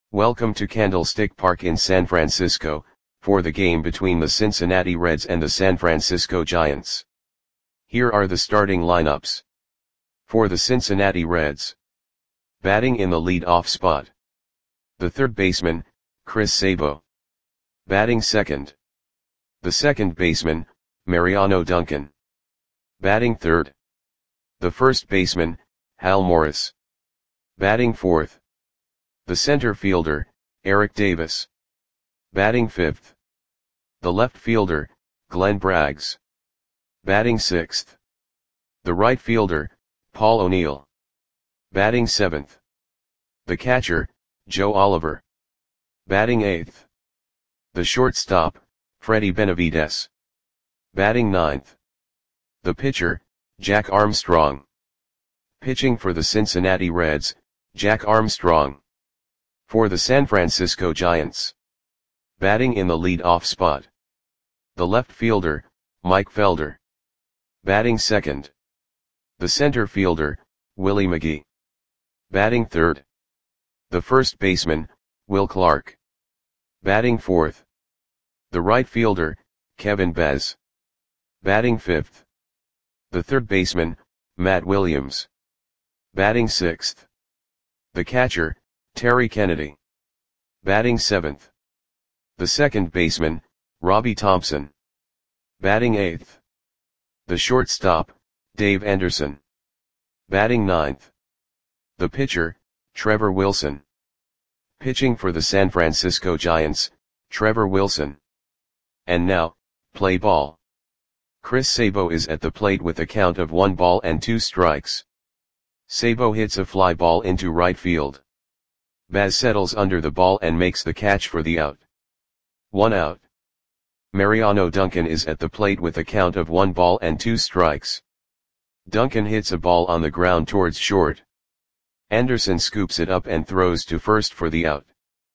Welcome to Candlestick Park in San Francisco, for the game between the Cincinnati Reds and the San Francisco Giants. Here are the starting lineups. For the Cincinnati Reds. Batting in the lead-off spot. The third baseman, Chris Sabo. Batting second. The second baseman, Mariano Duncan. Batting third. The first baseman, Hal Morris. Batting fourth. The center fielder, Eric Davis. Batting fifth. The left fielder, Glenn Braggs. Batting sixth. The right fielder, Paul O'Neill. Batting seventh. The catcher, Joe Oliver. Batting eighth. The shortstop, Freddie Benavides. Batting ninth. The pitcher, Jack Armstrong. Pitching for the Cincinnati Reds, Jack Armstrong. For the San Francisco Giants. Batting in the lead-off spot. The left fielder, Mike Felder. Batting second. The center fielder, Willie McGee. Batting third. The first baseman, Will Clark. Batting fourth. The right fielder, Kevin Bez. Batting fifth. The third baseman, Matt Williams. Batting sixth. The catcher, Terry Kennedy. Batting seventh. The second baseman, Robbie Thompson. Batting eighth. The shortstop, Dave Anderson. Batting ninth. The pitcher, Trevor Wilson. Pitching for the San Francisco Giants, Trevor Wilson. And now, play ball. Chris Sabo is at the plate with a count of 1 ball and 2 strikes. Sabo hits a fly ball into right field. Baz settles under the ball and makes the catch for the out. 1 out. Mariano Duncan is at the plate with a count of 1 ball and 2 strikes. Duncan hits a ball on the ground towards short. Anderson scoops it up and throws to first for the out.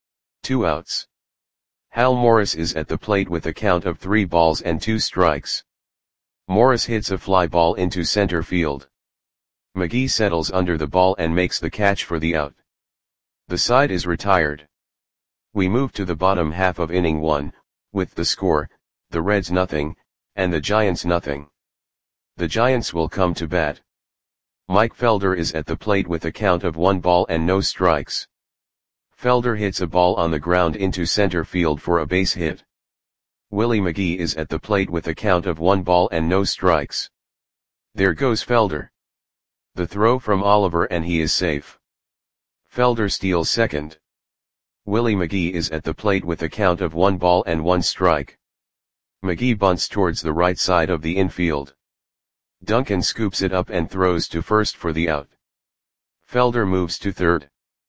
2 outs. Hal Morris is at the plate with a count of 3 balls and 2 strikes. Morris hits a fly ball into center field. McGee settles under the ball and makes the catch for the out. The side is retired. We move to the bottom half of inning 1, with the score, the Reds nothing, and the Giants nothing. The Giants will come to bat. Mike Felder is at the plate with a count of 1 ball and no strikes. Felder hits a ball on the ground into center field for a base hit. Willie McGee is at the plate with a count of 1 ball and no strikes. There goes Felder. The throw from Oliver and he is safe. Felder steals second. Willie McGee is at the plate with a count of 1 ball and 1 strike. McGee bunts towards the right side of the infield. Duncan scoops it up and throws to first for the out. Felder moves to third.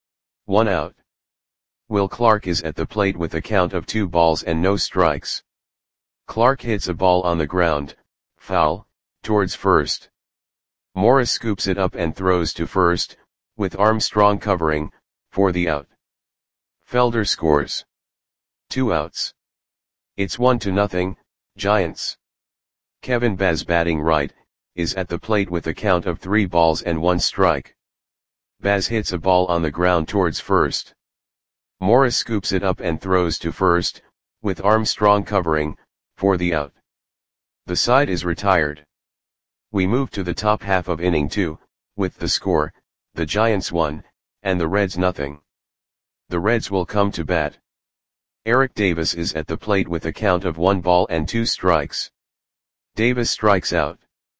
1 out. Will Clark is at the plate with a count of 2 balls and no strikes. Clark hits a ball on the ground, foul, towards first. Morris scoops it up and throws to first, with Armstrong covering, for the out. Felder scores. 2 outs. It's 1-0, Giants. Kevin Bez, batting right, is at the plate with a count of 3 balls and 1 strike. Baz hits a ball on the ground towards first. Morris scoops it up and throws to first, with Armstrong covering, for the out. The side is retired. We move to the top half of inning 2, with the score, the Giants 1, and the Reds nothing. The Reds will come to bat. Eric Davis is at the plate with a count of 1 ball and 2 strikes. Davis strikes out.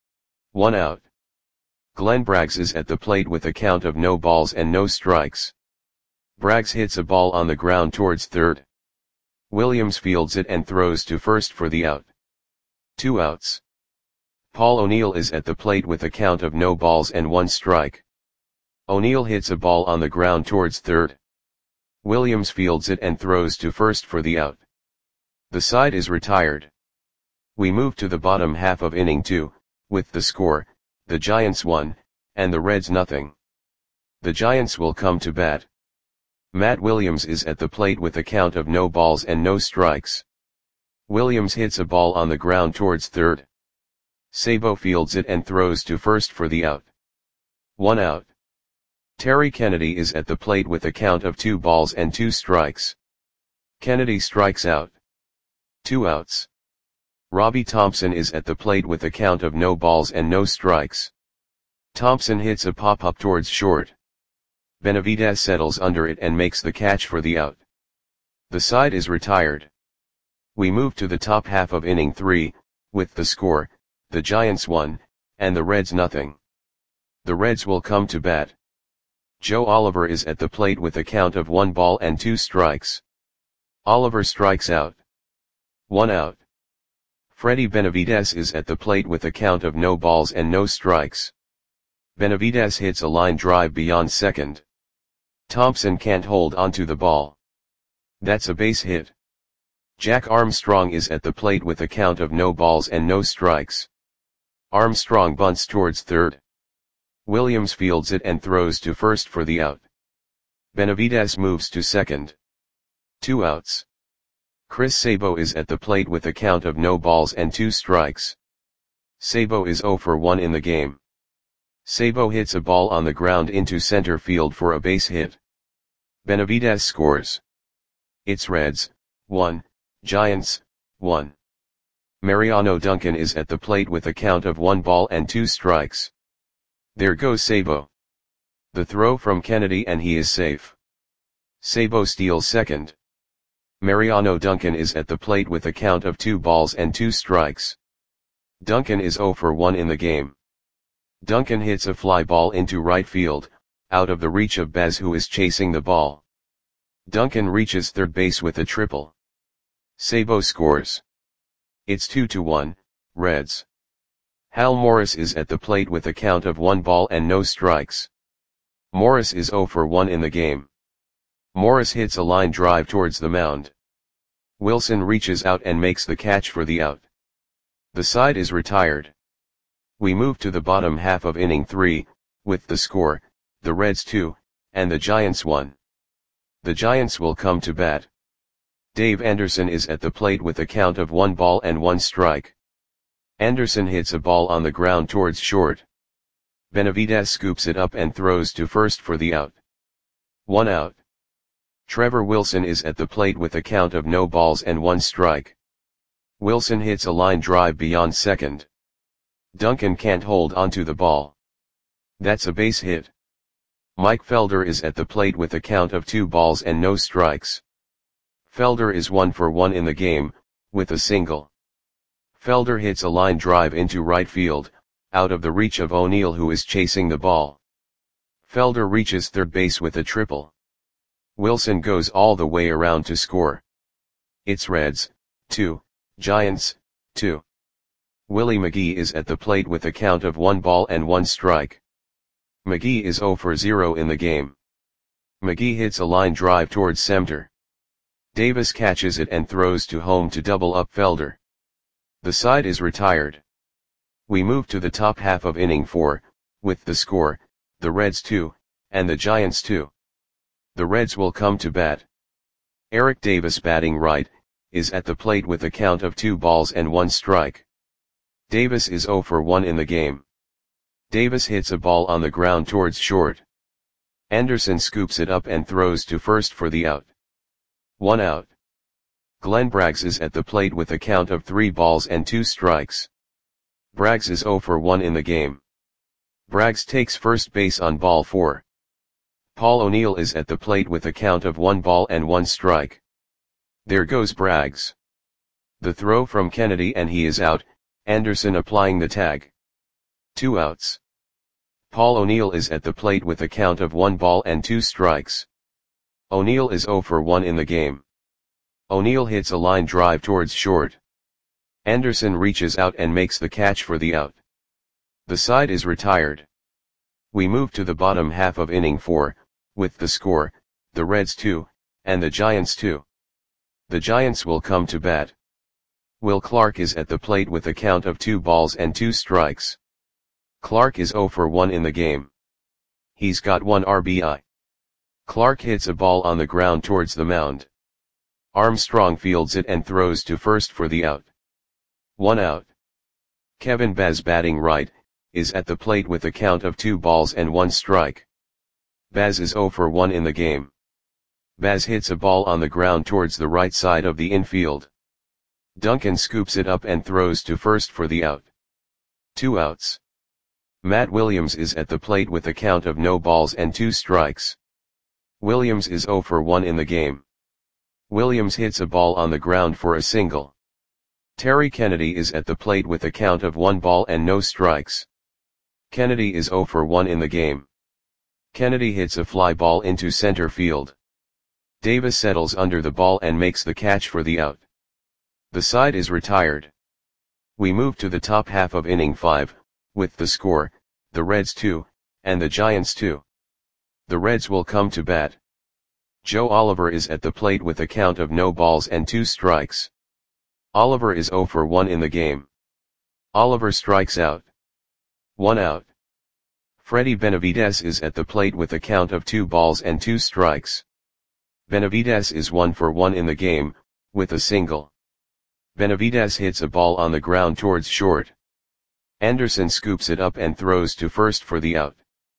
1 out. Glenn Braggs is at the plate with a count of no balls and no strikes. Braggs hits a ball on the ground towards third. Williams fields it and throws to first for the out. 2 outs. Paul O'Neill is at the plate with a count of no balls and 1 strike. O'Neill hits a ball on the ground towards third. Williams fields it and throws to first for the out. The side is retired. We move to the bottom half of inning 2, with the score, the Giants 1, and the Reds nothing. The Giants will come to bat. Matt Williams is at the plate with a count of no balls and no strikes. Williams hits a ball on the ground towards third. Sabo fields it and throws to first for the out. 1 out. Terry Kennedy is at the plate with a count of 2 balls and 2 strikes. Kennedy strikes out. 2 outs. Robbie Thompson is at the plate with a count of no balls and no strikes. Thompson hits a pop-up towards short. Benavidez settles under it and makes the catch for the out. The side is retired. We move to the top half of inning 3, with the score, the Giants 1, and the Reds nothing. The Reds will come to bat. Joe Oliver is at the plate with a count of 1 ball and 2 strikes. Oliver strikes out. 1 out. Freddie Benavidez is at the plate with a count of no balls and no strikes. Benavidez hits a line drive beyond second. Thompson can't hold onto the ball. That's a base hit. Jack Armstrong is at the plate with a count of no balls and no strikes. Armstrong bunts towards third. Williams fields it and throws to first for the out. Benavidez moves to second. 2 outs. Chris Sabo is at the plate with a count of no balls and 2 strikes. Sabo is 0 for 1 in the game. Sabo hits a ball on the ground into center field for a base hit. Benavidez scores. It's Reds, 1, Giants, 1. Mariano Duncan is at the plate with a count of 1 ball and 2 strikes. There goes Sabo. The throw from Kennedy and he is safe. Sabo steals second. Mariano Duncan is at the plate with a count of 2 balls and 2 strikes. Duncan is 0 for 1 in the game. Duncan hits a fly ball into right field, out of the reach of Bez who is chasing the ball. Duncan reaches third base with a triple. Sabo scores. It's 2-1, Reds. Hal Morris is at the plate with a count of 1 ball and no strikes. Morris is 0 for 1 in the game. Morris hits a line drive towards the mound. Wilson reaches out and makes the catch for the out. The side is retired. We move to the bottom half of inning 3, with the score, the Reds 2, and the Giants 1. The Giants will come to bat. Dave Anderson is at the plate with a count of 1 ball and 1 strike. Anderson hits a ball on the ground towards short. Benavidez scoops it up and throws to first for the out. 1 out. Trevor Wilson is at the plate with a count of no balls and 1 strike. Wilson hits a line drive beyond second. Duncan can't hold onto the ball. That's a base hit. Mike Felder is at the plate with a count of 2 balls and no strikes. Felder is 1 for 1 in the game, with a single. Felder hits a line drive into right field, out of the reach of O'Neill who is chasing the ball. Felder reaches third base with a triple. Wilson goes all the way around to score. It's Reds, 2, Giants, 2. Willie McGee is at the plate with a count of 1 ball and 1 strike. McGee is 0 for 0 in the game. McGee hits a line drive towards center. Davis catches it and throws to home to double up Felder. The side is retired. We move to the top half of inning 4, with the score, the Reds 2, and the Giants 2. The Reds will come to bat. Eric Davis batting right, is at the plate with a count of 2 balls and 1 strike. Davis is 0 for 1 in the game. Davis hits a ball on the ground towards short. Anderson scoops it up and throws to first for the out. 1 out. Glenn Braggs is at the plate with a count of 3 balls and 2 strikes. Braggs is 0 for 1 in the game. Braggs takes first base on ball 4. Paul O'Neill is at the plate with a count of 1 ball and 1 strike. There goes Braggs. The throw from Kennedy and he is out, Anderson applying the tag. 2 outs. Paul O'Neill is at the plate with a count of 1 ball and 2 strikes. O'Neill is 0 for 1 in the game. O'Neill hits a line drive towards short. Anderson reaches out and makes the catch for the out. The side is retired. We move to the bottom half of inning 4, with the score, the Reds 2, and the Giants 2. The Giants will come to bat. Will Clark is at the plate with a count of 2 balls and 2 strikes. Clark is 0 for 1 in the game. He's got 1 RBI. Clark hits a ball on the ground towards the mound. Armstrong fields it and throws to first for the out. 1 out. Kevin Bez batting right, is at the plate with a count of 2 balls and 1 strike. Baz is 0 for 1 in the game. Baz hits a ball on the ground towards the right side of the infield. Duncan scoops it up and throws to first for the out. 2 outs. Matt Williams is at the plate with a count of no balls and 2 strikes. Williams is 0 for 1 in the game. Williams hits a ball on the ground for a single. Terry Kennedy is at the plate with a count of 1 ball and no strikes. Kennedy is 0 for 1 in the game. Kennedy hits a fly ball into center field. Davis settles under the ball and makes the catch for the out. The side is retired. We move to the top half of inning 5, with the score, the Reds 2, and the Giants 2. The Reds will come to bat. Joe Oliver is at the plate with a count of no balls and 2 strikes. Oliver is 0 for 1 in the game. Oliver strikes out. 1 out. Freddie Benavidez is at the plate with a count of 2 balls and 2 strikes. Benavidez is 1 for 1 in the game, with a single. Benavidez hits a ball on the ground towards short. Anderson scoops it up and throws to first for the out.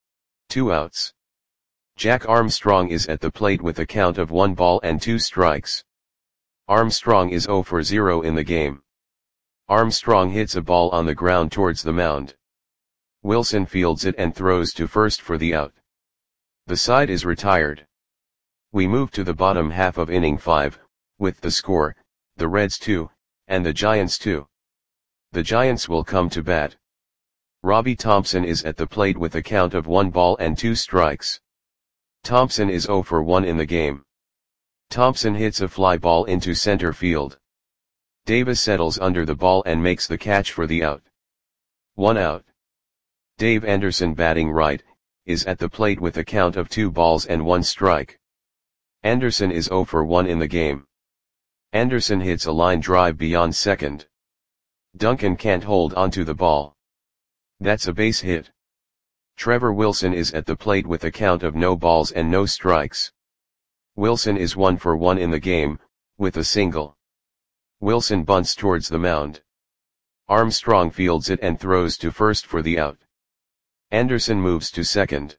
2 outs. Jack Armstrong is at the plate with a count of 1 ball and 2 strikes. Armstrong is 0 for 0 in the game. Armstrong hits a ball on the ground towards the mound. Wilson fields it and throws to first for the out. The side is retired. We move to the bottom half of inning 5, with the score, the Reds 2, and the Giants 2. The Giants will come to bat. Robbie Thompson is at the plate with a count of 1 ball and 2 strikes. Thompson is 0 for 1 in the game. Thompson hits a fly ball into center field. Davis settles under the ball and makes the catch for the out. 1 out. Dave Anderson, batting right, is at the plate with a count of 2 balls and 1 strike. Anderson is 0 for 1 in the game. Anderson hits a line drive beyond second. Duncan can't hold onto the ball. That's a base hit. Trevor Wilson is at the plate with a count of no balls and no strikes. Wilson is 1 for 1 in the game, with a single. Wilson bunts towards the mound. Armstrong fields it and throws to first for the out. Anderson moves to second.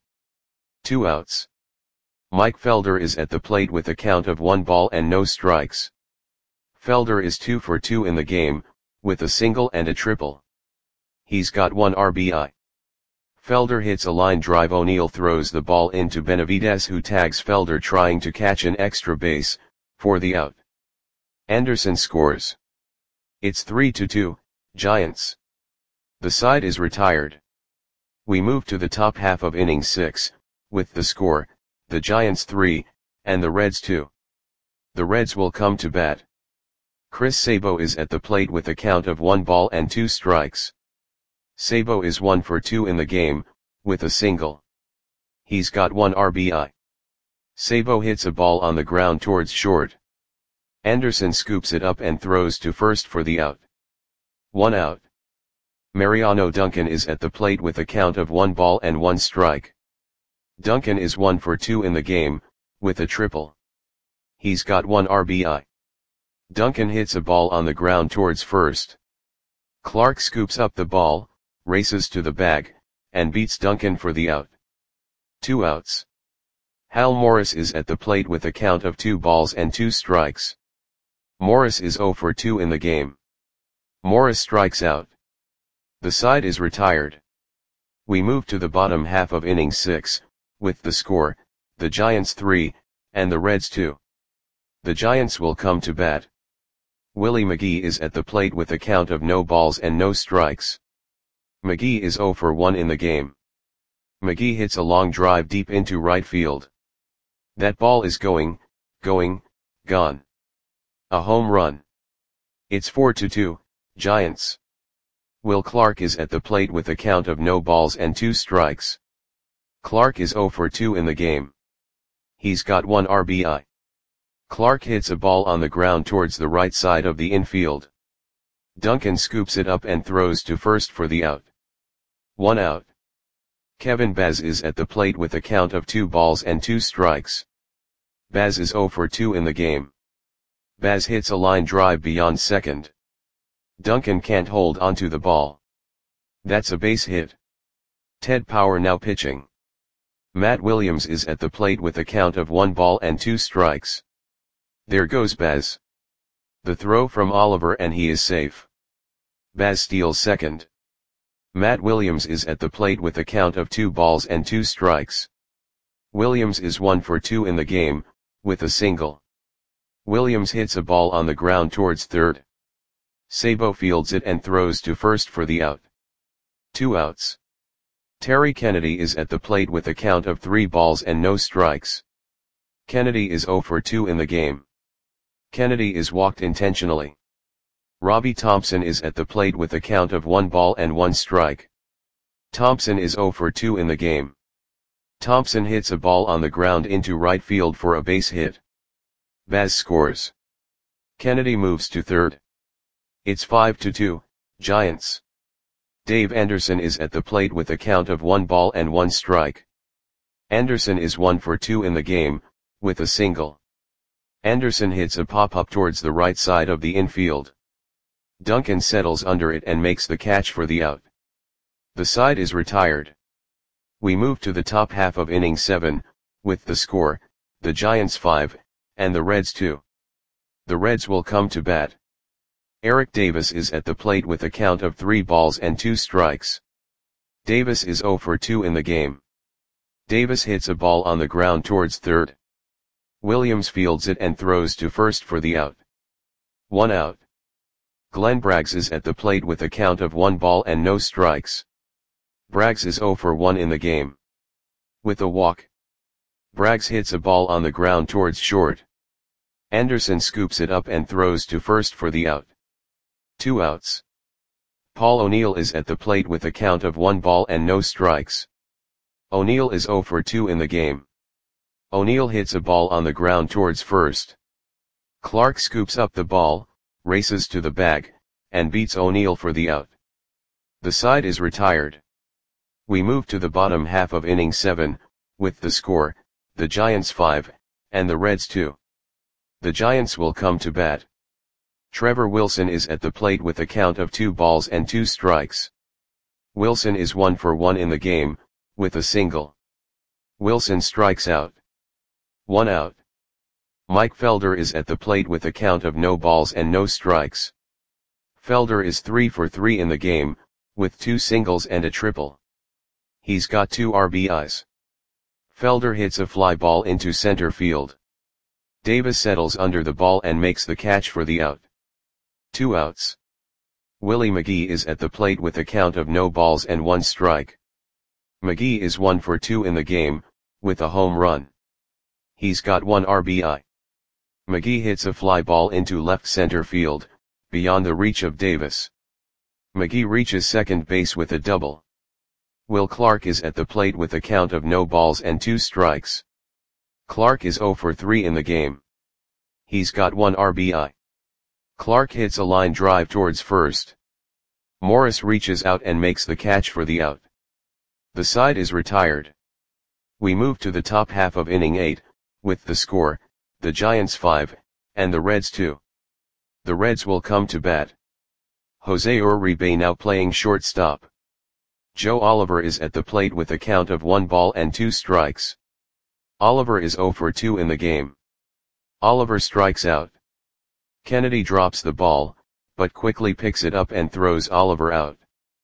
2 outs. Mike Felder is at the plate with a count of 1 ball and no strikes. Felder is 2 for 2 in the game, with a single and a triple. He's got 1 RBI. Felder hits a line drive. O'Neill throws the ball into Benavidez, who tags Felder trying to catch an extra base, for the out. Anderson scores. It's 3-2, Giants. The side is retired. We move to the top half of inning 6, with the score, the Giants 3, and the Reds 2. The Reds will come to bat. Chris Sabo is at the plate with a count of 1 ball and 2 strikes. Sabo is 1 for 2 in the game, with a single. He's got 1 RBI. Sabo hits a ball on the ground towards short. Anderson scoops it up and throws to first for the out. 1 out. Mariano Duncan is at the plate with a count of 1 ball and 1 strike. Duncan is 1 for 2 in the game, with a triple. He's got 1 RBI. Duncan hits a ball on the ground towards first. Clark scoops up the ball, races to the bag, and beats Duncan for the out. 2 outs. Hal Morris is at the plate with a count of 2 balls and 2 strikes. Morris is 0 for 2 in the game. Morris strikes out. The side is retired. We move to the bottom half of inning 6, with the score, the Giants 3, and the Reds 2. The Giants will come to bat. Willie McGee is at the plate with a count of no balls and no strikes. McGee is 0 for 1 in the game. McGee hits a long drive deep into right field. That ball is gone. A home run. It's 4-2, Giants. Will Clark is at the plate with a count of no balls and 2 strikes. Clark is 0 for 2 in the game. He's got 1 RBI. Clark hits a ball on the ground towards the right side of the infield. Duncan scoops it up and throws to first for the out. 1 out. Kevin Baz is at the plate with a count of 2 balls and 2 strikes. Baz is 0 for 2 in the game. Baz hits a line drive beyond second. Duncan can't hold onto the ball. That's a base hit. Ted Power now pitching. Matt Williams is at the plate with a count of 1 ball and 2 strikes. There goes Baz. The throw from Oliver and he is safe. Baz steals second. Matt Williams is at the plate with a count of 2 balls and 2 strikes. Williams is 1 for 2 in the game, with a single. Williams hits a ball on the ground towards third. Sabo fields it and throws to first for the out. 2 outs. Terry Kennedy is at the plate with a count of 3 balls and no strikes. Kennedy is 0 for 2 in the game. Kennedy is walked intentionally. Robbie Thompson is at the plate with a count of 1 ball and 1 strike. Thompson is 0 for 2 in the game. Thompson hits a ball on the ground into right field for a base hit. Baz scores. Kennedy moves to third. It's 5-2, Giants. Dave Anderson is at the plate with a count of 1 ball and 1 strike. Anderson is 1 for 2 in the game, with a single. Anderson hits a pop-up towards the right side of the infield. Duncan settles under it and makes the catch for the out. The side is retired. We move to the top half of inning 7, with the score, the Giants 5, and the Reds 2. The Reds will come to bat. Eric Davis is at the plate with a count of 3 balls and 2 strikes. Davis is 0 for 2 in the game. Davis hits a ball on the ground towards third. Williams fields it and throws to first for the out. 1 out. Glenn Braggs is at the plate with a count of 1 ball and no strikes. Braggs is 0 for 1 in the game. With a walk. Braggs hits a ball on the ground towards short. Anderson scoops it up and throws to first for the out. 2 outs. Paul O'Neill is at the plate with a count of 1 ball and no strikes. O'Neill is 0 for 2 in the game. O'Neill hits a ball on the ground towards first. Clark scoops up the ball, races to the bag, and beats O'Neill for the out. The side is retired. We move to the bottom half of inning 7, with the score, the Giants 5, and the Reds 2. The Giants will come to bat. Trevor Wilson is at the plate with a count of 2 balls and 2 strikes. Wilson is 1 for 1 in the game, with a single. Wilson strikes out. 1 out. Mike Felder is at the plate with a count of no balls and no strikes. Felder is 3 for 3 in the game, with 2 singles and a triple. He's got 2 RBIs. Felder hits a fly ball into center field. Davis settles under the ball and makes the catch for the out. 2 outs. Willie McGee is at the plate with a count of no balls and 1 strike. McGee is 1 for 2 in the game, with a home run. He's got 1 RBI. McGee hits a fly ball into left center field, beyond the reach of Davis. McGee reaches second base with a double. Will Clark is at the plate with a count of no balls and 2 strikes. Clark is 0 for 3 in the game. He's got 1 RBI. Clark hits a line drive towards first. Morris reaches out and makes the catch for the out. The side is retired. We move to the top half of inning 8, with the score, the Giants 5, and the Reds 2. The Reds will come to bat. Jose Uribe now playing shortstop. Joe Oliver is at the plate with a count of 1 ball and 2 strikes. Oliver is 0 for 2 in the game. Oliver strikes out. Kennedy drops the ball, but quickly picks it up and throws Oliver out.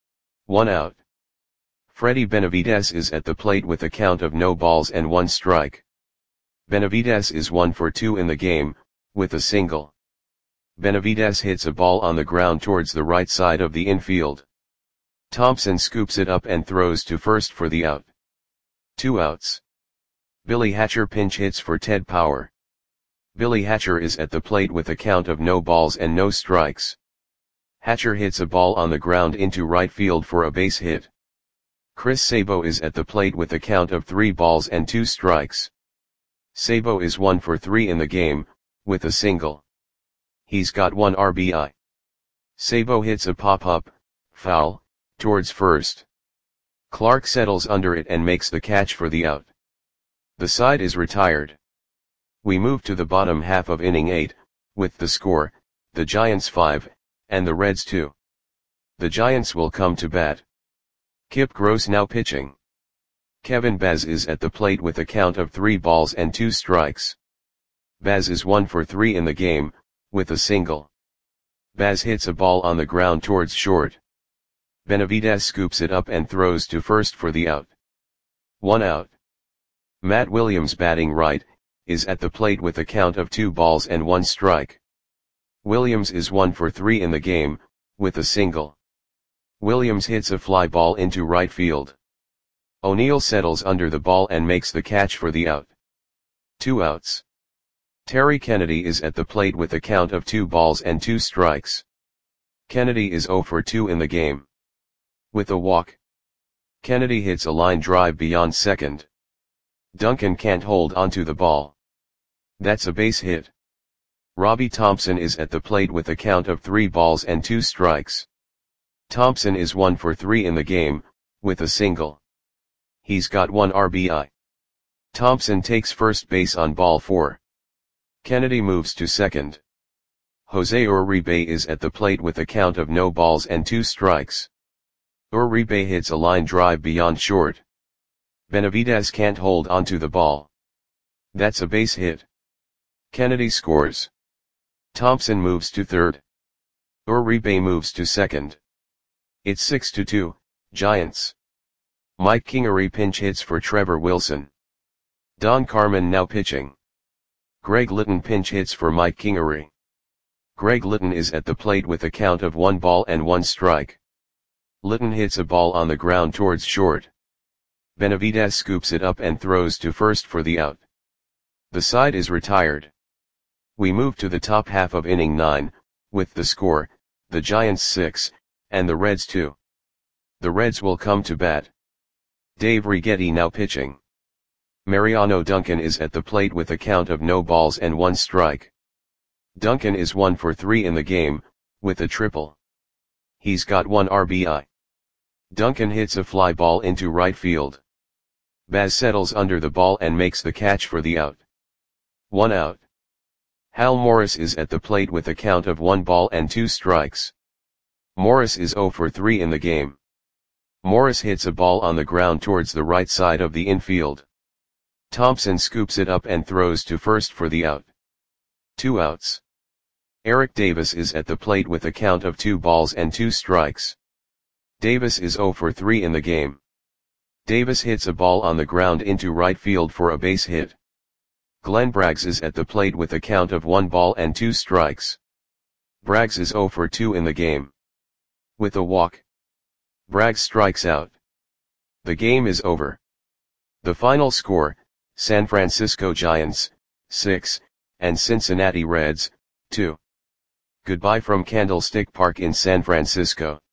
1 out. Freddie Benavidez is at the plate with a count of no balls and 1 strike. Benavidez is 1 for 2 in the game, with a single. Benavidez hits a ball on the ground towards the right side of the infield. Thompson scoops it up and throws to first for the out. 2 outs. Billy Hatcher pinch hits for Ted Power. Billy Hatcher is at the plate with a count of no balls and no strikes. Hatcher hits a ball on the ground into right field for a base hit. Chris Sabo is at the plate with a count of 3 balls and 2 strikes. Sabo is 1 for 3 in the game, with a single. He's got 1 RBI. Sabo hits a pop-up, foul, towards first. Clark settles under it and makes the catch for the out. The side is retired. We move to the bottom half of inning 8, with the score, the Giants 5, and the Reds 2. The Giants will come to bat. Kip Gross now pitching. Kevin Baz is at the plate with a count of 3 balls and 2 strikes. Baz is 1 for 3 in the game, with a single. Baz hits a ball on the ground towards short. Benavidez scoops it up and throws to first for the out. 1 out. Matt Williams, batting right, is at the plate with a count of 2 balls and 1 strike. Williams is 1 for 3 in the game, with a single. Williams hits a fly ball into right field. O'Neill settles under the ball and makes the catch for the out. 2 outs. Terry Kennedy is at the plate with a count of 2 balls and 2 strikes. Kennedy is 0 for 2 in the game. With a walk. Kennedy hits a line drive beyond second. Duncan can't hold onto the ball. That's a base hit. Robbie Thompson is at the plate with a count of 3 balls and 2 strikes. Thompson is 1 for 3 in the game, with a single. He's got 1 RBI. Thompson takes first base on ball 4. Kennedy moves to second. Jose Uribe is at the plate with a count of no balls and 2 strikes. Uribe hits a line drive beyond short. Benavidez can't hold onto the ball. That's a base hit. Kennedy scores. Thompson moves to third. Uribe moves to second. It's 6-2, Giants. Mike Kingery pinch hits for Trevor Wilson. Don Carmen now pitching. Greg Litton pinch hits for Mike Kingery. Greg Litton is at the plate with a count of 1 ball and 1 strike. Litton hits a ball on the ground towards short. Benavidez scoops it up and throws to first for the out. The side is retired. We move to the top half of inning 9, with the score, the Giants 6, and the Reds 2. The Reds will come to bat. Dave Righetti now pitching. Mariano Duncan is at the plate with a count of no balls and 1 strike. Duncan is 1 for 3 in the game, with a triple. He's got 1 RBI. Duncan hits a fly ball into right field. Baz settles under the ball and makes the catch for the out. 1 out. Hal Morris is at the plate with a count of 1 ball and 2 strikes. Morris is 0 for 3 in the game. Morris hits a ball on the ground towards the right side of the infield. Thompson scoops it up and throws to first for the out. 2 outs. Eric Davis is at the plate with a count of 2 balls and 2 strikes. Davis is 0 for 3 in the game. Davis hits a ball on the ground into right field for a base hit. Glenn Braggs is at the plate with a count of 1 ball and 2 strikes. Braggs is 0 for 2 in the game. With a walk. Braggs strikes out. The game is over. The final score, San Francisco Giants, 6, and Cincinnati Reds, 2. Goodbye from Candlestick Park in San Francisco.